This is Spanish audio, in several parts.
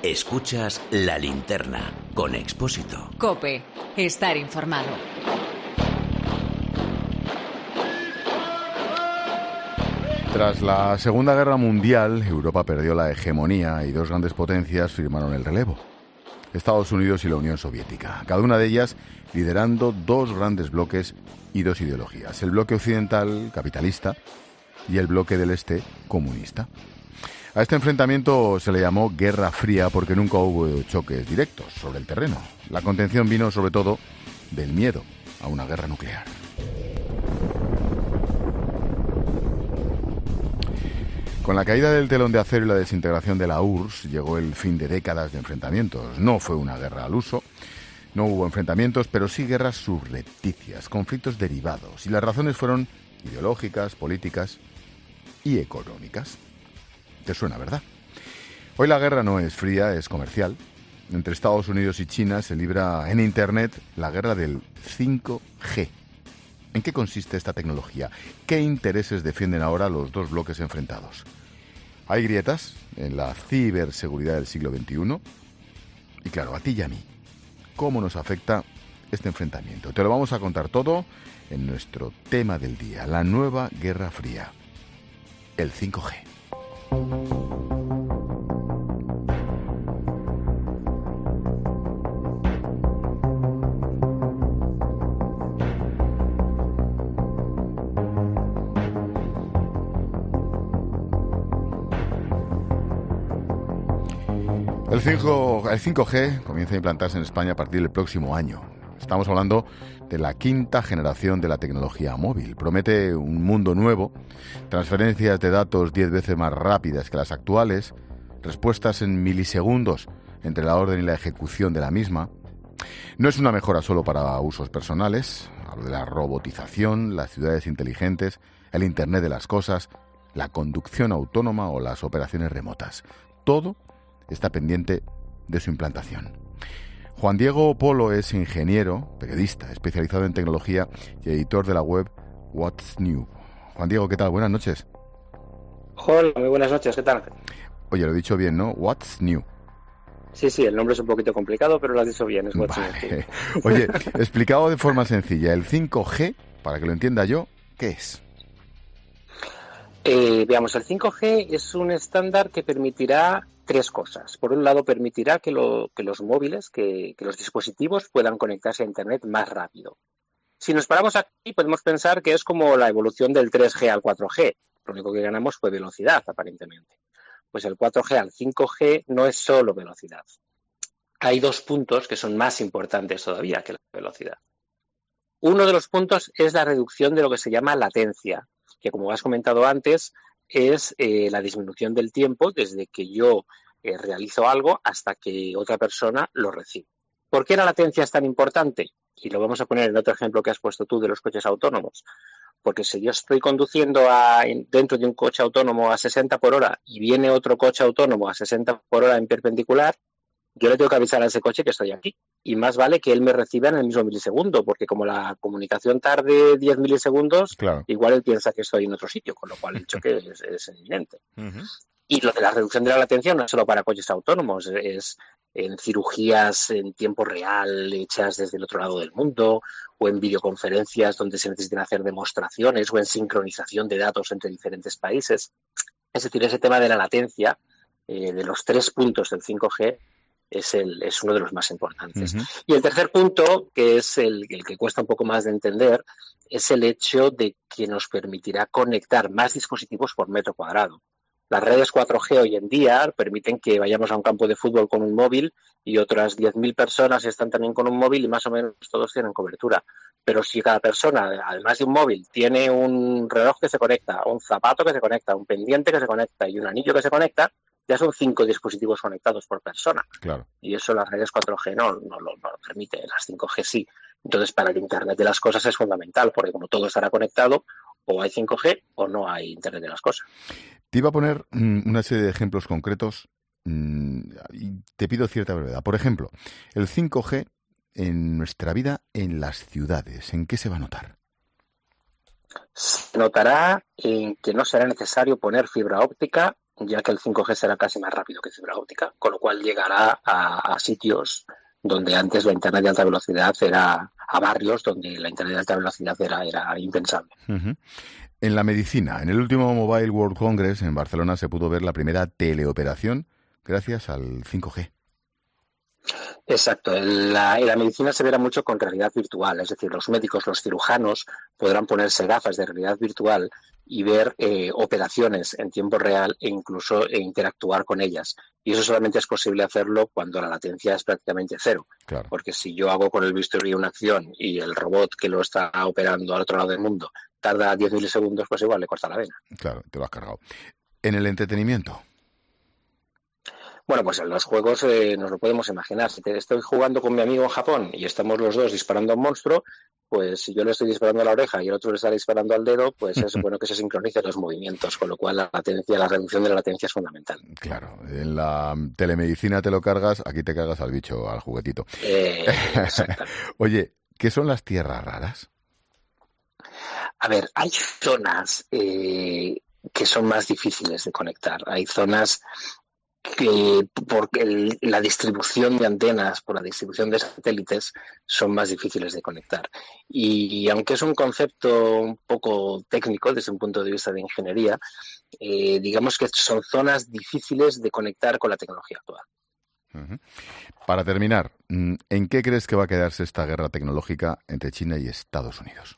Escuchas La Linterna con Expósito. COPE. Estar informado. Tras la Segunda Guerra Mundial, Europa perdió la hegemonía y dos grandes potencias firmaron el relevo: Estados Unidos y la Unión Soviética, cada una de ellas liderando dos grandes bloques y dos ideologías: el bloque occidental capitalista y el bloque del este comunista. A este enfrentamiento se le llamó Guerra Fría porque nunca hubo choques directos sobre el terreno. La contención vino sobre todo del miedo a una guerra nuclear. Con la caída del telón de acero y la desintegración de la URSS llegó el fin de décadas de enfrentamientos. No fue una guerra al uso, no hubo enfrentamientos, pero sí guerras subrepticias, conflictos derivados. Y las razones fueron ideológicas, políticas y económicas. ¿Te suena, verdad? Hoy la guerra no es fría, es comercial. Entre Estados Unidos y China se libra en Internet la guerra del 5G. ¿En qué consiste esta tecnología? ¿Qué intereses defienden ahora los dos bloques enfrentados? ¿Hay grietas en la ciberseguridad del siglo XXI? Y claro, a ti y a mí, ¿cómo nos afecta este enfrentamiento? Te lo vamos a contar todo en nuestro tema del día, la nueva Guerra Fría, el 5G. El 5G comienza a implantarse en España a partir del próximo año. Estamos hablando de la quinta generación de la tecnología móvil. Promete un mundo nuevo, transferencias de datos 10 veces más rápidas que las actuales, respuestas en milisegundos entre la orden y la ejecución de la misma. No es una mejora solo para usos personales. Hablo de la robotización, las ciudades inteligentes, el Internet de las cosas, la conducción autónoma o las operaciones remotas. Todo está pendiente de su implantación. Juan Diego Polo es ingeniero, periodista, especializado en tecnología y editor de la web What's New. Juan Diego, ¿qué tal? Buenas noches. Hola, muy buenas noches, ¿qué tal? Oye, lo he dicho bien, ¿no? What's New. Sí, el nombre es un poquito complicado, pero lo has dicho bien, es What's New. Oye, explicado de forma sencilla, el 5G, para que lo entienda yo, ¿qué es? Veamos, el 5G es un estándar que permitirá tres cosas. Por un lado, permitirá que los móviles, que los dispositivos puedan conectarse a Internet más rápido. Si nos paramos aquí, podemos pensar que es como la evolución del 3G al 4G. Lo único que ganamos fue velocidad, aparentemente. Pues el 4G al 5G no es solo velocidad. Hay dos puntos que son más importantes todavía que la velocidad. Uno de los puntos es la reducción de lo que se llama latencia, que, como has comentado antes, es la disminución del tiempo desde que yo realizo algo hasta que otra persona lo recibe. ¿Por qué la latencia es tan importante? Y lo vamos a poner en otro ejemplo que has puesto tú de los coches autónomos. Porque si yo estoy conduciendo dentro de un coche autónomo a 60 por hora y viene otro coche autónomo a 60 por hora en perpendicular, yo le tengo que avisar a ese coche que estoy aquí. Y más vale que él me reciba en el mismo milisegundo, porque como la comunicación tarde 10 milisegundos, claro, igual él piensa que estoy en otro sitio, con lo cual el choque es evidente. Uh-huh. Y lo de la reducción de la latencia no es solo para coches autónomos, es en cirugías en tiempo real hechas desde el otro lado del mundo, o en videoconferencias donde se necesitan hacer demostraciones, o en sincronización de datos entre diferentes países. Es decir, ese tema de la latencia, de los tres puntos del 5G, es uno de los más importantes. Uh-huh. Y el tercer punto, que es el que cuesta un poco más de entender, es el hecho de que nos permitirá conectar más dispositivos por metro cuadrado. Las redes 4G hoy en día permiten que vayamos a un campo de fútbol con un móvil y otras 10.000 personas están también con un móvil y más o menos todos tienen cobertura. Pero si cada persona, además de un móvil, tiene un reloj que se conecta, un zapato que se conecta, un pendiente que se conecta y un anillo que se conecta, ya son 5 dispositivos conectados por persona. Claro. Y eso las redes 4G no lo permite, las 5G sí. Entonces, para el Internet de las cosas es fundamental, porque como todo estará conectado, o hay 5G o no hay Internet de las cosas. Te iba a poner una serie de ejemplos concretos y te pido cierta brevedad. Por ejemplo, el 5G en nuestra vida en las ciudades, ¿en qué se va a notar? Se notará en que no será necesario poner fibra óptica ya que el 5G será casi más rápido que fibra óptica, con lo cual llegará a sitios donde antes la Internet de alta velocidad era, a barrios donde la Internet de alta velocidad era impensable. Uh-huh. En la medicina, en el último Mobile World Congress en Barcelona se pudo ver la primera teleoperación gracias al 5G. Exacto. En la medicina se verá mucho con realidad virtual, es decir, los médicos, los cirujanos podrán ponerse gafas de realidad virtual y ver operaciones en tiempo real e incluso interactuar con ellas. Y eso solamente es posible hacerlo cuando la latencia es prácticamente cero. Claro. Porque si yo hago con el bisturí una acción y el robot que lo está operando al otro lado del mundo tarda 10 milisegundos, pues igual le corta la vena. Claro, te lo has cargado. En el entretenimiento. Bueno, pues en los juegos nos lo podemos imaginar. Si estoy jugando con mi amigo en Japón y estamos los dos disparando a un monstruo, pues si yo le estoy disparando a la oreja y el otro le está disparando al dedo, pues es bueno que se sincronicen los movimientos, con lo cual la reducción de la latencia es fundamental. Claro, en la telemedicina te lo cargas, aquí te cargas al bicho, al juguetito. Oye, ¿qué son las tierras raras? A ver, hay zonas que son más difíciles de conectar. Hay zonas que porque la distribución de antenas, por la distribución de satélites, son más difíciles de conectar. Y aunque es un concepto un poco técnico desde un punto de vista de ingeniería, digamos que son zonas difíciles de conectar con la tecnología actual. Uh-huh. Para terminar, ¿en qué crees que va a quedarse esta guerra tecnológica entre China y Estados Unidos?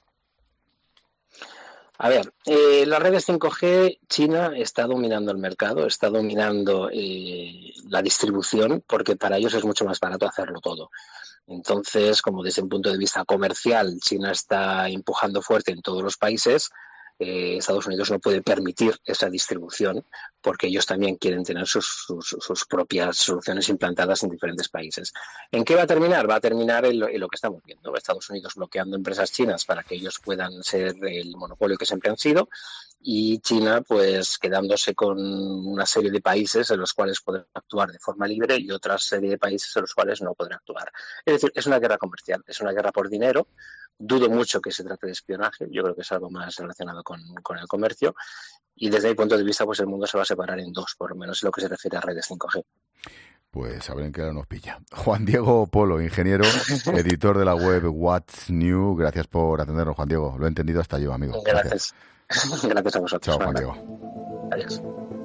A ver, las redes 5G, China está dominando el mercado, está dominando la distribución, porque para ellos es mucho más barato hacerlo todo. Entonces, como desde un punto de vista comercial, China está empujando fuerte en todos los países. Estados Unidos no puede permitir esa distribución porque ellos también quieren tener sus propias soluciones implantadas en diferentes países. ¿En qué va a terminar? Va a terminar en lo que estamos viendo. Estados Unidos bloqueando empresas chinas para que ellos puedan ser el monopolio que siempre han sido y China pues quedándose con una serie de países en los cuales podrá actuar de forma libre y otra serie de países en los cuales no podrá actuar. Es decir, es una guerra comercial, es una guerra por dinero. Dudo mucho que se trate de espionaje, yo creo que es algo más relacionado con el comercio y desde mi punto de vista pues el mundo se va a separar en dos, por lo menos en lo que se refiere a redes 5G. Pues a ver en qué hora nos pilla. Juan Diego Polo, ingeniero, editor de la web What's New, gracias por atendernos, Juan Diego, lo he entendido hasta yo, amigo. Gracias. Gracias a vosotros. Chao, Juan Diego. Adiós.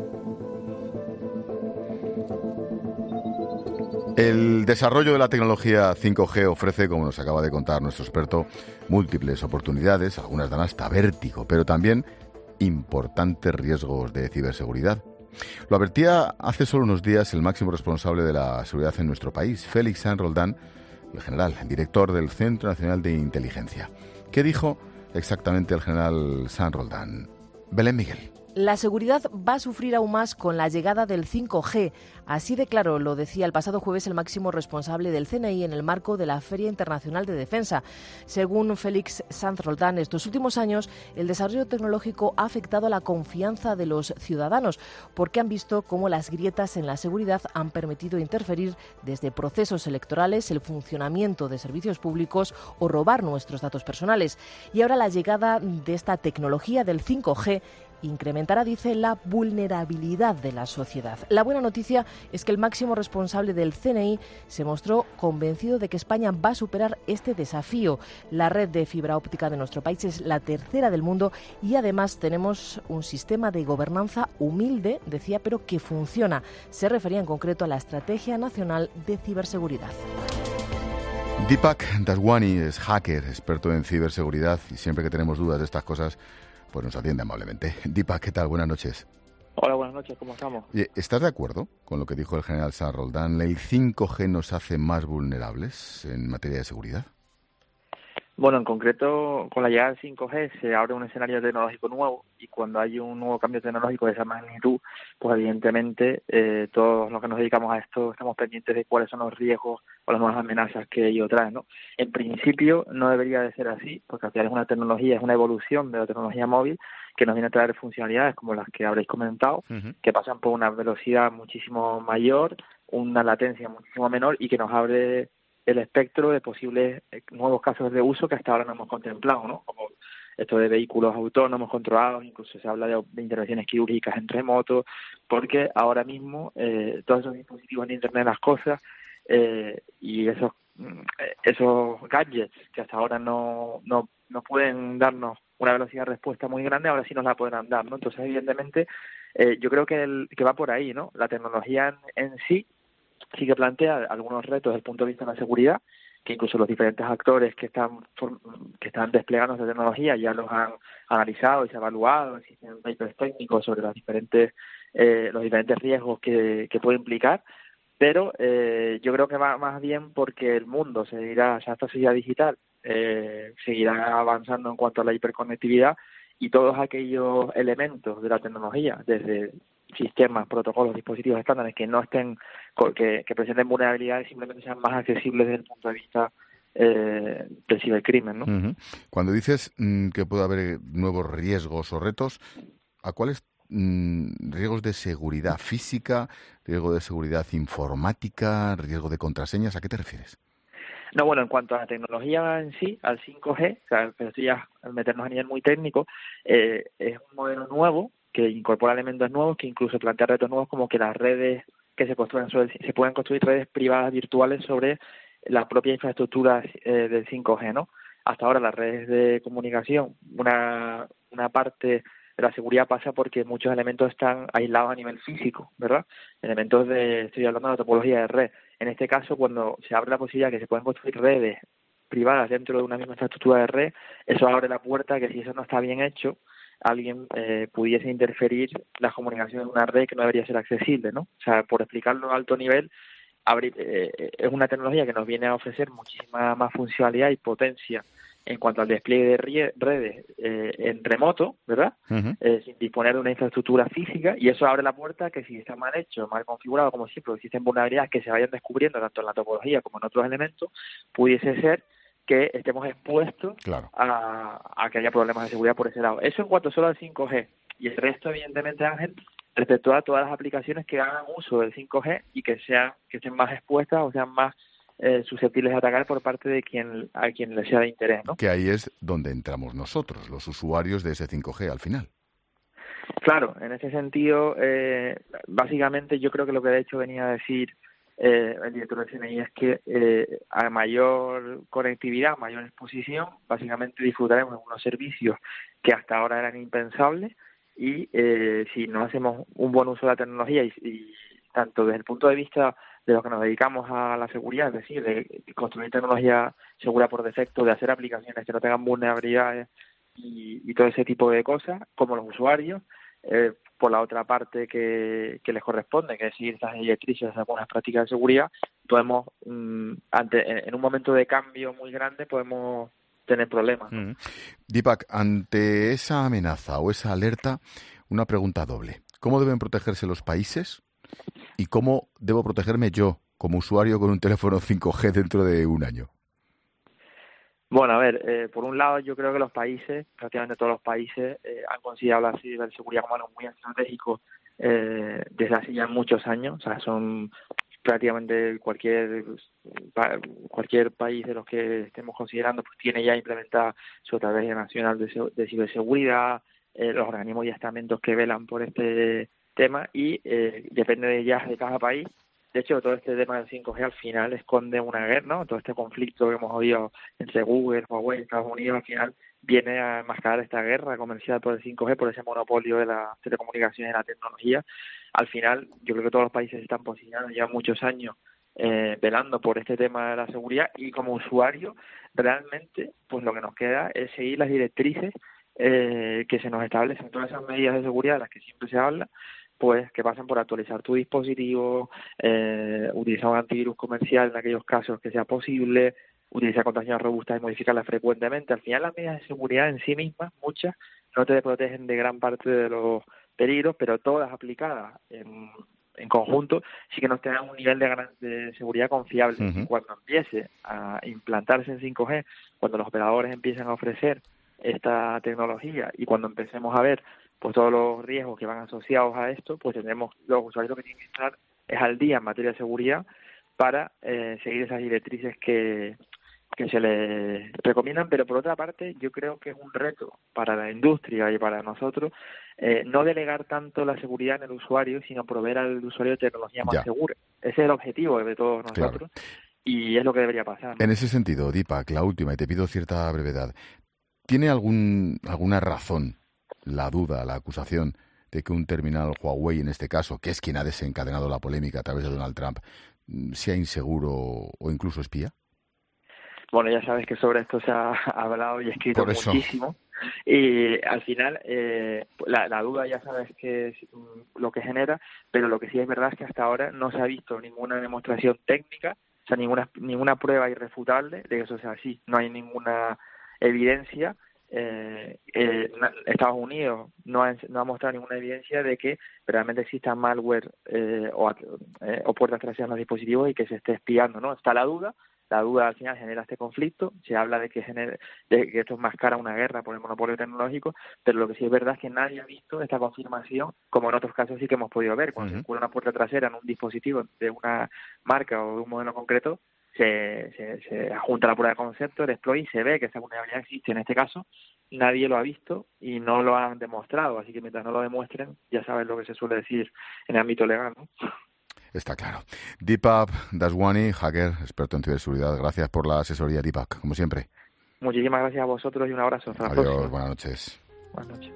El desarrollo de la tecnología 5G ofrece, como nos acaba de contar nuestro experto, múltiples oportunidades, algunas dan hasta vértigo, pero también importantes riesgos de ciberseguridad. Lo advertía hace solo unos días el máximo responsable de la seguridad en nuestro país, Félix San Roldán, el general, director del Centro Nacional de Inteligencia. ¿Qué dijo exactamente el general San Roldán? Belén Miguel. La seguridad va a sufrir aún más con la llegada del 5G. Así de claro lo decía el pasado jueves el máximo responsable del CNI en el marco de la Feria Internacional de Defensa. Según Félix Sanz Roldán, estos últimos años el desarrollo tecnológico ha afectado a la confianza de los ciudadanos porque han visto cómo las grietas en la seguridad han permitido interferir desde procesos electorales, el funcionamiento de servicios públicos o robar nuestros datos personales. Y ahora la llegada de esta tecnología del 5G incrementará, dice, la vulnerabilidad de la sociedad. La buena noticia es que el máximo responsable del CNI se mostró convencido de que España va a superar este desafío. La red de fibra óptica de nuestro país es la tercera del mundo y además tenemos un sistema de gobernanza humilde, decía, pero que funciona. Se refería en concreto a la Estrategia Nacional de Ciberseguridad. Deepak Daswani es hacker, experto en ciberseguridad y siempre que tenemos dudas de estas cosas pues nos atiende amablemente. Deepak, ¿qué tal? Buenas noches. Hola, buenas noches, ¿cómo estamos? ¿Estás de acuerdo con lo que dijo el general San Roldán? ¿El 5G nos hace más vulnerables en materia de seguridad? Bueno, en concreto, con la llegada del 5G se abre un escenario tecnológico nuevo y cuando hay un nuevo cambio tecnológico de esa magnitud, pues evidentemente todos los que nos dedicamos a esto estamos pendientes de cuáles son los riesgos o las nuevas amenazas que ello trae, ¿no? En principio no debería de ser así, porque al final es una tecnología, es una evolución de la tecnología móvil que nos viene a traer funcionalidades como las que habréis comentado, que pasan por una velocidad muchísimo mayor, una latencia muchísimo menor y que nos abre el espectro de posibles nuevos casos de uso que hasta ahora no hemos contemplado, ¿no? Como esto de vehículos autónomos controlados, incluso se habla de intervenciones quirúrgicas en remoto, porque ahora mismo todos esos dispositivos de Internet de las cosas y esos gadgets que hasta ahora no pueden darnos una velocidad de respuesta muy grande, ahora sí nos la podrán dar, ¿no? Entonces, evidentemente, yo creo que va por ahí, ¿no? La tecnología en sí que plantea algunos retos desde el punto de vista de la seguridad, que incluso los diferentes actores que están desplegando esta tecnología ya los han analizado y se ha evaluado, existen papers técnicos sobre los diferentes riesgos que puede implicar, pero yo creo que va más bien porque el mundo seguirá, esta sociedad digital seguirá avanzando en cuanto a la hiperconectividad, y todos aquellos elementos de la tecnología, desde sistemas, protocolos, dispositivos estándares que no estén, que presenten vulnerabilidades, simplemente sean más accesibles desde el punto de vista del cibercrimen, ¿no? Uh-huh. Cuando dices que puede haber nuevos riesgos o retos, ¿a cuáles riesgos de seguridad física, riesgo de seguridad informática, riesgo de contraseñas? ¿A qué te refieres? No, bueno, en cuanto a la tecnología en sí, al 5G, o sea, pero esto ya al meternos a nivel muy técnico, es un modelo nuevo que incorpora elementos nuevos, que incluso plantea retos nuevos, como que las redes que se construyen se pueden construir redes privadas virtuales sobre la propia infraestructura del 5G, ¿no? Hasta ahora las redes de comunicación, una parte de la seguridad pasa porque muchos elementos están aislados a nivel físico, ¿verdad? Estoy hablando de la topología de red. En este caso, cuando se abre la posibilidad de que se pueden construir redes privadas dentro de una misma infraestructura de red, eso abre la puerta a que si eso no está bien hecho, alguien pudiese interferir las comunicaciones de una red que no debería ser accesible, ¿no? O sea, por explicarlo a alto nivel, es una tecnología que nos viene a ofrecer muchísima más funcionalidad y potencia en cuanto al despliegue de redes en remoto, ¿verdad? Uh-huh. Sin disponer de una infraestructura física, y eso abre la puerta a que si está mal hecho, mal configurado, como siempre, existen vulnerabilidades que se vayan descubriendo tanto en la topología como en otros elementos, pudiese ser que estemos expuestos claro. a que haya problemas de seguridad por ese lado. Eso en cuanto solo al 5G. Y el resto, evidentemente, Ángel, respecto a todas las aplicaciones que hagan uso del 5G y que estén más expuestas o sean más susceptibles de atacar por parte de a quien les sea de interés, ¿no? Que ahí es donde entramos nosotros, los usuarios de ese 5G al final. Claro, en ese sentido, básicamente yo creo que lo que de hecho venía a decir el director del CNI es que a mayor conectividad, mayor exposición, básicamente disfrutaremos de unos servicios que hasta ahora eran impensables, y si no hacemos un buen uso de la tecnología y tanto desde el punto de vista de los que nos dedicamos a la seguridad, es decir, de construir tecnología segura por defecto, de hacer aplicaciones que no tengan vulnerabilidades y todo ese tipo de cosas, como los usuarios, por la otra parte que les corresponde, que es seguir estas directrices de buenas prácticas de seguridad, podemos, en un momento de cambio muy grande, podemos tener problemas, ¿no? Deepak, ante esa amenaza o esa alerta, una pregunta doble. ¿Cómo deben protegerse los países? ¿Y cómo debo protegerme yo, como usuario, con un teléfono 5G dentro de un año? Bueno, a ver, por un lado yo creo que los países, prácticamente todos los países, han considerado la ciberseguridad como algo muy estratégico desde hace ya muchos años. O sea, son prácticamente cualquier país de los que estemos considerando pues tiene ya implementada su estrategia nacional de ciberseguridad, los organismos y estamentos que velan por este tema, y depende de cada país. De hecho, todo este tema del 5G al final esconde una guerra, ¿no? Todo este conflicto que hemos oído entre Google, Huawei y Estados Unidos, al final viene a enmascarar esta guerra comercial por el 5G, por ese monopolio de las telecomunicaciones y la tecnología. Al final, yo creo que todos los países se están posicionando ya muchos años velando por este tema de la seguridad, y como usuario, realmente, pues lo que nos queda es seguir las directrices que se nos establecen, todas esas medidas de seguridad de las que siempre se habla, pues que pasen por actualizar tu dispositivo, utilizar un antivirus comercial en aquellos casos que sea posible, utilizar contraseñas robustas y modificarlas frecuentemente. Al final, las medidas de seguridad en sí mismas, muchas, no te protegen de gran parte de los peligros, pero todas aplicadas en conjunto sí que nos tengan un nivel de seguridad confiable. Uh-huh. Y cuando empiece a implantarse en 5G, cuando los operadores empiecen a ofrecer esta tecnología y cuando empecemos a ver pues todos los riesgos que van asociados a esto, pues tendremos, los usuarios lo que tienen que estar es al día en materia de seguridad para seguir esas directrices que que se les recomiendan, pero por otra parte yo creo que es un reto para la industria y para nosotros no delegar tanto la seguridad en el usuario, sino proveer al usuario de tecnología más segura. Ese es el objetivo de todos nosotros, y es lo que debería pasar, ¿no? En ese sentido, Deepak, la última, y te pido cierta brevedad, ¿tiene alguna razón la duda, la acusación de que un terminal Huawei, en este caso, que es quien ha desencadenado la polémica a través de Donald Trump, sea inseguro o incluso espía? Bueno, ya sabes que sobre esto se ha hablado y escrito muchísimo. Y al final, la duda ya sabes que es lo que genera, pero lo que sí es verdad es que hasta ahora no se ha visto ninguna demostración técnica, o sea, ninguna prueba irrefutable de que eso sea así. No hay ninguna evidencia. Estados Unidos no ha mostrado ninguna evidencia de que realmente exista malware o puertas traseras en los dispositivos y que se esté espiando, ¿no? Está la duda. La duda al final genera este conflicto, se habla de que esto enmascara una guerra por el monopolio tecnológico, pero lo que sí es verdad es que nadie ha visto esta confirmación, como en otros casos sí que hemos podido ver. Cuando se encuentra una puerta trasera en un dispositivo de una marca o de un modelo concreto, se adjunta la prueba de concepto, el exploit, y se ve que esa vulnerabilidad existe. En este caso, nadie lo ha visto y no lo han demostrado, así que mientras no lo demuestren, ya sabes lo que se suele decir en el ámbito legal, ¿no? Está claro. Deepak Daswani, hacker, experto en ciberseguridad. Gracias por la asesoría, Deepak, como siempre. Muchísimas gracias a vosotros y un abrazo. Hasta la Adiós, próxima. buenas noches. Buenas noches.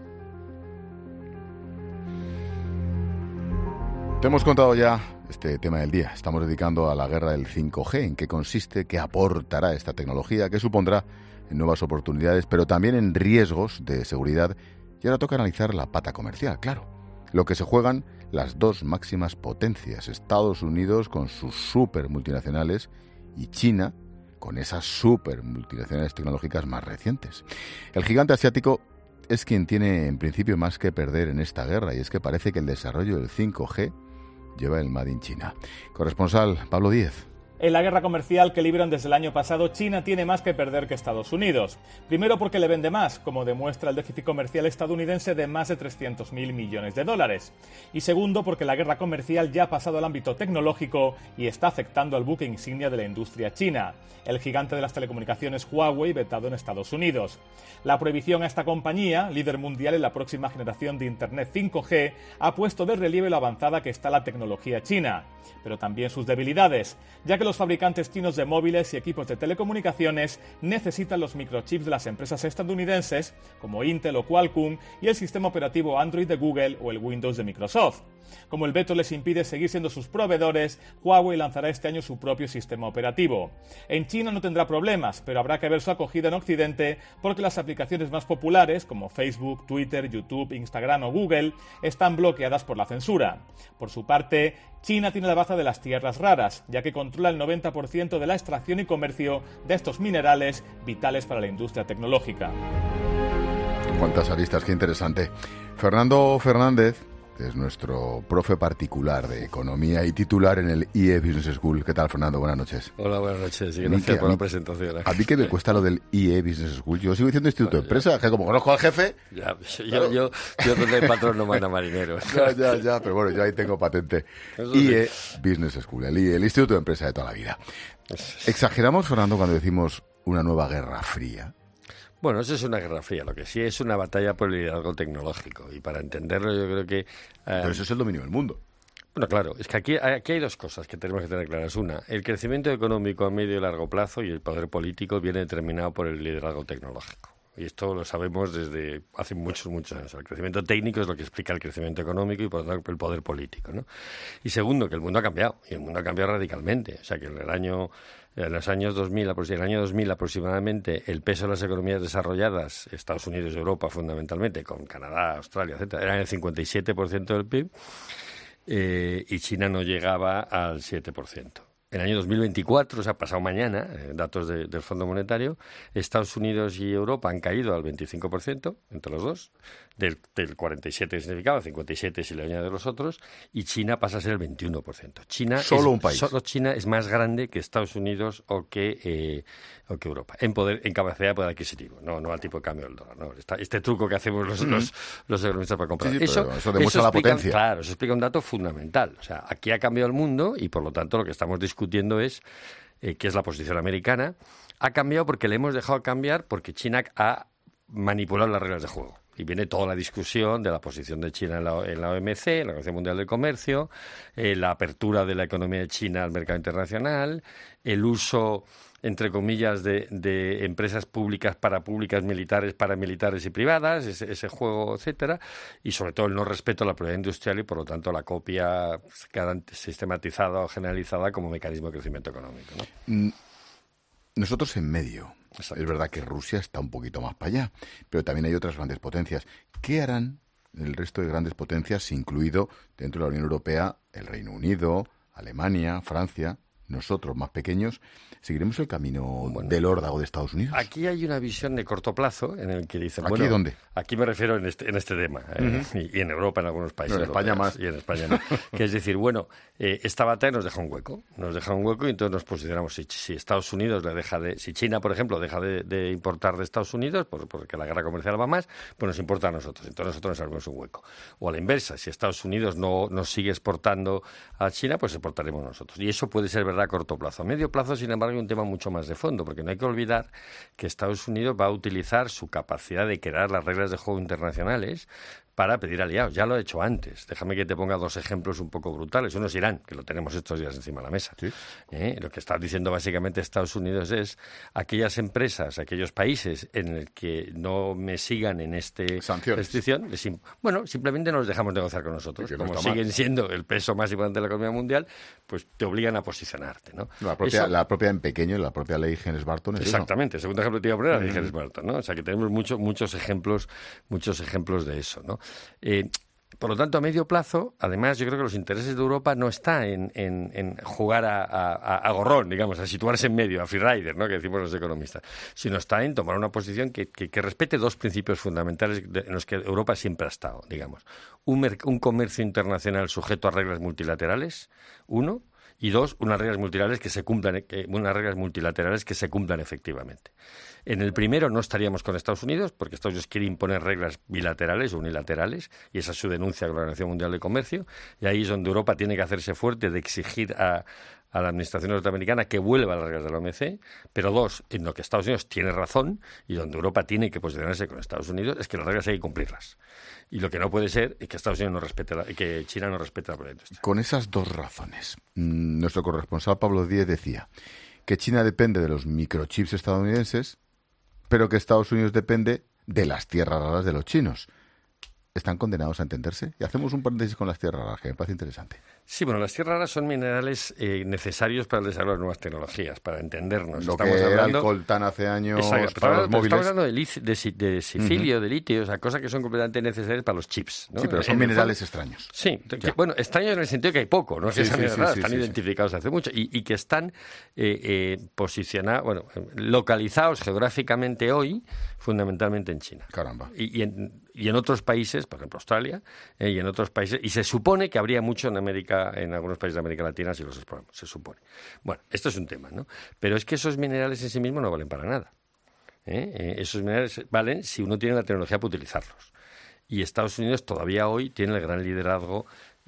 Te hemos contado ya este tema del día. Estamos dedicando a la guerra del 5G, en qué consiste, qué aportará esta tecnología, qué supondrá en nuevas oportunidades, pero también en riesgos de seguridad. Y ahora toca analizar la pata comercial, claro. Lo que se juegan las dos máximas potencias, Estados Unidos con sus super multinacionales y China con esas super multinacionales tecnológicas más recientes. El gigante asiático es quien tiene en principio más que perder en esta guerra, y es que parece que el desarrollo del 5G lleva el Made in China. Corresponsal Pablo Díez. En la guerra comercial que libran desde el año pasado, China tiene más que perder que Estados Unidos. Primero porque le vende más, como demuestra el déficit comercial estadounidense de más de 300.000 millones de dólares. Y segundo porque la guerra comercial ya ha pasado al ámbito tecnológico y está afectando al buque insignia de la industria china, el gigante de las telecomunicaciones Huawei, vetado en Estados Unidos. La prohibición a esta compañía, líder mundial en la próxima generación de Internet 5G, ha puesto de relieve lo avanzada que está la tecnología china, pero también sus debilidades, ya que los fabricantes chinos de móviles y equipos de telecomunicaciones necesitan los microchips de las empresas estadounidenses, como Intel o Qualcomm, y el sistema operativo Android de Google o el Windows de Microsoft. Como el veto les impide seguir siendo sus proveedores, Huawei lanzará este año su propio sistema operativo. En China no tendrá problemas, pero habrá que ver su acogida en Occidente porque las aplicaciones más populares, como Facebook, Twitter, YouTube, Instagram o Google, están bloqueadas por la censura. Por su parte, China tiene la baza de las tierras raras, ya que controla el 90% de la extracción y comercio de estos minerales vitales para la industria tecnológica. Cuántas aristas, qué interesante. Fernando Fernández es nuestro profe particular de economía y titular en el IE Business School. ¿Qué tal, Fernando? Buenas noches. Hola, buenas noches. Y gracias por la presentación. A mí que me cuesta lo del IE Business School. Yo sigo diciendo Instituto de Empresa, que como conozco al jefe... Ya, yo donde el patrón no manda marineros. Ya, pero bueno, yo ahí tengo patente. IE Business School, el IE, el Instituto de Empresa de toda la vida. ¿Exageramos, Fernando, cuando decimos una nueva guerra fría? Bueno, eso es una guerra fría, lo que sí es una batalla por el liderazgo tecnológico. Y para entenderlo yo creo que... Pero eso es el dominio del mundo. Bueno, claro, es que aquí hay dos cosas que tenemos que tener claras. Una, el crecimiento económico a medio y largo plazo y el poder político viene determinado por el liderazgo tecnológico. Y esto lo sabemos desde hace muchos años. El crecimiento técnico es lo que explica el crecimiento económico y por lo tanto el poder político, ¿no? Y segundo, que el mundo ha cambiado, y el mundo ha cambiado radicalmente. O sea, que en los años 2000, en el año 2000 aproximadamente, el peso de las economías desarrolladas, Estados Unidos y Europa fundamentalmente, con Canadá, Australia, etcétera, era el 57% del PIB, y China no llegaba al 7%. En el año 2024, o sea, pasado mañana, datos del Fondo Monetario, Estados Unidos y Europa han caído al 25%, entre los dos, del 47 que significaba, 57 si le añades los otros, y China pasa a ser el 21%. Un país. Solo China es más grande que Estados Unidos o que Europa, en capacidad de poder adquisitivo, no al tipo de cambio del dólar. No, este truco que hacemos los economistas para comprar. Sí, eso demuestra la potencia. Claro, eso explica un dato fundamental. O sea, aquí ha cambiado el mundo y por lo tanto lo que estamos discutiendo es que es la posición americana, ha cambiado porque le hemos dejado cambiar porque China ha manipulado las reglas de juego. Y viene toda la discusión de la posición de China en la OMC, en la Organización Mundial del Comercio, la apertura de la economía de China al mercado internacional, el uso, entre comillas, de empresas públicas, parapúblicas, militares, paramilitares y privadas, ese juego, etcétera, y sobre todo el no respeto a la propiedad industrial y, por lo tanto, la copia sistematizada o generalizada como mecanismo de crecimiento económico, ¿no? Nosotros en medio. Exacto. Es verdad que Rusia está un poquito más para allá, pero también hay otras grandes potencias. ¿Qué harán el resto de grandes potencias, incluido dentro de la Unión Europea el Reino Unido, Alemania, Francia? Nosotros, más pequeños, ¿seguiremos el camino del órdago de Estados Unidos? Aquí hay una visión de corto plazo en el que dicen... ¿Aquí dónde? Aquí me refiero en este tema, y en Europa, en algunos países. No, en España más. Y en España no. Que es decir, esta batalla nos deja un hueco. Y entonces nos posicionamos. Si Estados Unidos si China, por ejemplo, deja de importar de Estados Unidos, porque la guerra comercial va más, pues nos importa a nosotros. Entonces nosotros nos abrimos un hueco. O a la inversa, si Estados Unidos no nos sigue exportando a China, pues exportaremos nosotros. Y eso puede ser verdad a corto plazo. A medio plazo, sin embargo, hay un tema mucho más de fondo, porque no hay que olvidar que Estados Unidos va a utilizar su capacidad de crear las reglas de juego internacionales para pedir aliados. Ya lo he hecho antes. Déjame que te ponga dos ejemplos un poco brutales. Uno es Irán, que lo tenemos estos días encima de la mesa. ¿Sí? Lo que está diciendo básicamente Estados Unidos es aquellas empresas, aquellos países en el que no me sigan en restricción, simplemente no los dejamos negociar con nosotros. Como siguen siendo el peso más importante de la economía mundial, pues te obligan a posicionarte, ¿no? La propia en pequeño, la propia ley Helms-Burton. Exactamente. El segundo ejemplo que te iba a poner, la ley Helms-Burton, ¿no? O sea, que tenemos muchos ejemplos de eso, ¿no? Por lo tanto, a medio plazo, además, yo creo que los intereses de Europa no están en jugar a gorrón, digamos, a situarse en medio, a freerider, ¿no?, que decimos los economistas, sino está en tomar una posición que respete dos principios fundamentales en los que Europa siempre ha estado, digamos. Un comercio internacional sujeto a reglas multilaterales, uno, y dos, unas reglas multilaterales que se cumplan efectivamente. En el primero no estaríamos con Estados Unidos, porque Estados Unidos quiere imponer reglas bilaterales o unilaterales, y esa es su denuncia con la Organización Mundial de Comercio, y ahí es donde Europa tiene que hacerse fuerte de exigir a la administración norteamericana que vuelva a las reglas de la OMC, pero dos, en lo que Estados Unidos tiene razón y donde Europa tiene que posicionarse con Estados Unidos, es que las reglas hay que cumplirlas. Y lo que no puede ser es que Estados Unidos no respete que China no respete la propiedad industrial. Con esas dos razones, nuestro corresponsal Pablo Díez decía que China depende de los microchips estadounidenses, pero que Estados Unidos depende de las tierras raras de los chinos. ¿Están condenados a entenderse? Y hacemos un paréntesis con las tierras raras, que me parece interesante. Sí, bueno, las tierras raras son minerales necesarios para el desarrollo de nuevas tecnologías, para entendernos. Lo estamos hablando... era el coltán hace años para los móviles. Estamos hablando de silicio, de litio, o sea, cosas que son completamente necesarias para los chips, ¿no? Sí, pero son minerales extraños. Sí, extraños en el sentido que hay poco, ¿no? Están identificados hace mucho y que están posicionados, localizados geográficamente hoy, fundamentalmente en China. Caramba. Y en otros países, por ejemplo Australia, y en otros países, y se supone que habría mucho en algunos países de América Latina si los exploramos, se supone. Bueno, esto es un tema, ¿no? Pero es que esos minerales en sí mismos no valen para nada. Esos minerales valen si uno tiene la tecnología para utilizarlos. Y Estados Unidos todavía hoy tiene el gran liderazgo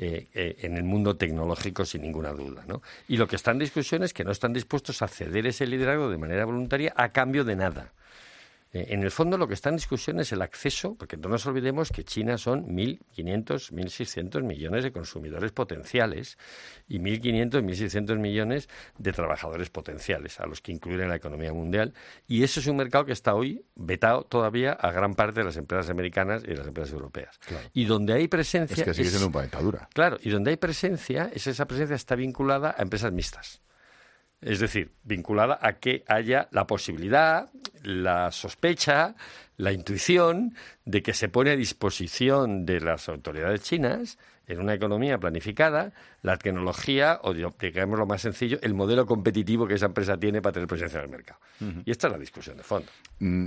en el mundo tecnológico, sin ninguna duda, ¿no? Y lo que está en discusión es que no están dispuestos a ceder ese liderazgo de manera voluntaria a cambio de nada. En el fondo lo que está en discusión es el acceso, porque no nos olvidemos que China son 1.500, 1.600 millones de consumidores potenciales y 1.500, 1.600 millones de trabajadores potenciales, a los que incluyen en la economía mundial. Y eso es un mercado que está hoy vetado todavía a gran parte de las empresas americanas y de las empresas europeas. Claro. Y donde hay presencia... Es que sigue siendo una dictadura. Claro, y donde hay presencia, esa presencia está vinculada a empresas mixtas. Es decir, vinculada a que haya la posibilidad, la sospecha, la intuición de que se pone a disposición de las autoridades chinas, en una economía planificada, la tecnología, o digamos lo más sencillo, el modelo competitivo que esa empresa tiene para tener presencia en el mercado. Y esta es la discusión de fondo.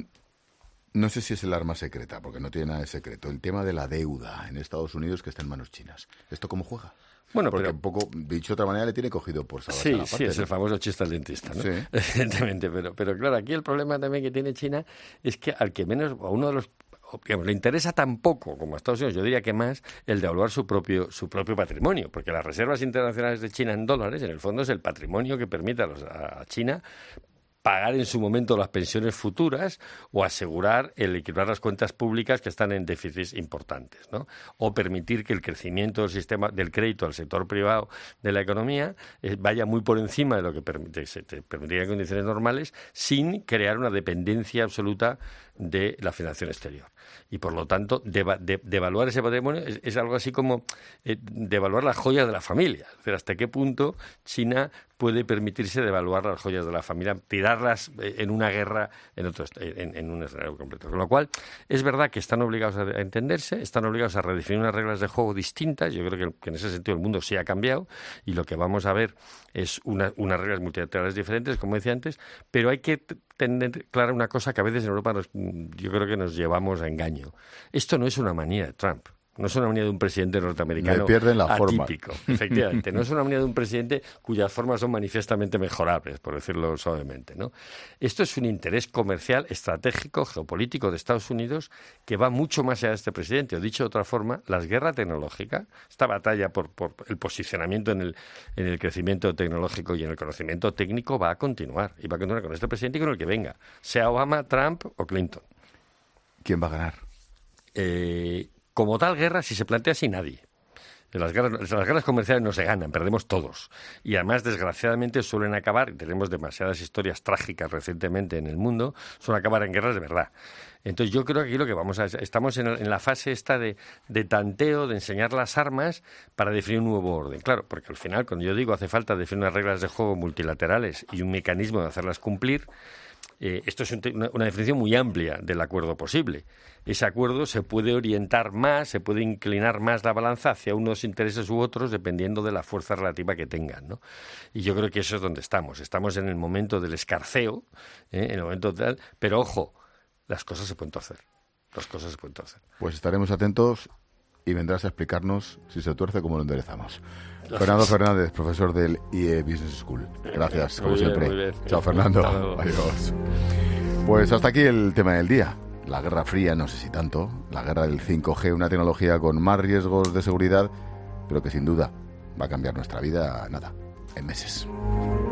No sé si es el arma secreta, porque no tiene nada de secreto. El tema de la deuda en Estados Unidos que está en manos chinas. ¿Esto cómo juega? Bueno, porque pero un poco, dicho de otra manera, le tiene cogido por salvar la parte. Sí, es el famoso chiste al dentista, ¿no? Sí. Evidentemente, pero claro, aquí el problema también que tiene China es que al que menos, le interesa tan poco como a Estados Unidos, yo diría que más, el devaluar su propio patrimonio, porque las reservas internacionales de China en dólares, en el fondo, es el patrimonio que permite a China pagar en su momento las pensiones futuras o asegurar el equilibrar las cuentas públicas que están en déficits importantes, ¿no? O permitir que el crecimiento del sistema del crédito al sector privado de la economía vaya muy por encima de lo que se permitiría en condiciones normales, sin crear una dependencia absoluta de la financiación exterior. Y por lo tanto, devaluar ese patrimonio es algo así como devaluar las joyas de la familia. Es decir, hasta qué punto China puede permitirse devaluar las joyas de la familia, tirarlas en una guerra en un escenario completo. Con lo cual, es verdad que están obligados a entenderse, están obligados a redefinir unas reglas de juego distintas. Yo creo que en ese sentido el mundo sí ha cambiado y lo que vamos a ver es unas reglas multilaterales diferentes, como decía antes, pero hay que tener clara una cosa que a veces en Europa yo creo que nos llevamos a engaño. Esto no es una manía de Trump. No es una manía de un presidente norteamericano atípico. Efectivamente, no es una manía de un presidente cuyas formas son manifiestamente mejorables, por decirlo suavemente, ¿no? Esto es un interés comercial, estratégico, geopolítico de Estados Unidos que va mucho más allá de este presidente. O dicho de otra forma, la guerra tecnológica, esta batalla por el posicionamiento en el crecimiento tecnológico y en el conocimiento técnico va a continuar. Y va a continuar con este presidente y con el que venga, sea Obama, Trump o Clinton. ¿Quién va a ganar? Como tal guerra, si se plantea así, nadie. Las guerras comerciales no se ganan, perdemos todos. Y además, desgraciadamente, suelen acabar, y tenemos demasiadas historias trágicas recientemente en el mundo, suelen acabar en guerras de verdad. Entonces yo creo que aquí lo que estamos en la fase esta de tanteo, de enseñar las armas para definir un nuevo orden. Claro, porque al final, cuando yo digo hace falta definir unas reglas de juego multilaterales y un mecanismo de hacerlas cumplir, esto es una definición muy amplia del acuerdo posible. Ese acuerdo se puede orientar más, se puede inclinar más la balanza hacia unos intereses u otros dependiendo de la fuerza relativa que tengan, ¿no? Y yo creo que eso es donde estamos. Estamos en el momento del escarceo, en el momento tal, pero ojo, las cosas se pueden torcer. Pues estaremos atentos y vendrás a explicarnos si se tuerce cómo lo enderezamos. Gracias. Fernando Fernández, profesor del IE Business School. Gracias, como siempre. Muy bien. Chao, Fernando. Adiós. Pues hasta aquí el tema del día. La Guerra Fría, no sé si tanto. La guerra del 5G, una tecnología con más riesgos de seguridad, pero que sin duda va a cambiar nuestra vida, en meses.